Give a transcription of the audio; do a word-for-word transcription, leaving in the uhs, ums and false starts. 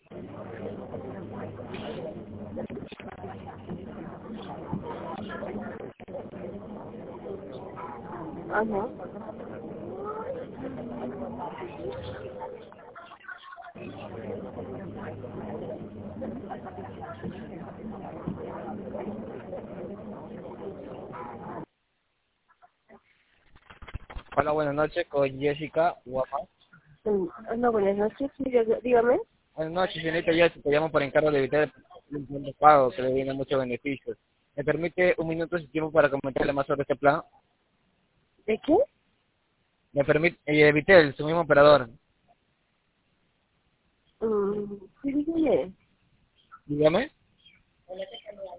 Ajá. Hola, buenas noches, con Jessica Guapa. Mm, Hola, buenas noches. Sí, dígame. dígame. Buenas noches, señorita Jessica, te llamo por encargo de evitar el plan de pago que le viene muchos beneficios. ¿Me permite un minuto de su tiempo para comentarle más sobre este plan? ¿De qué? Me permite, eh, Evitel, su mismo operador. Mm, sí, dígame. Dígame.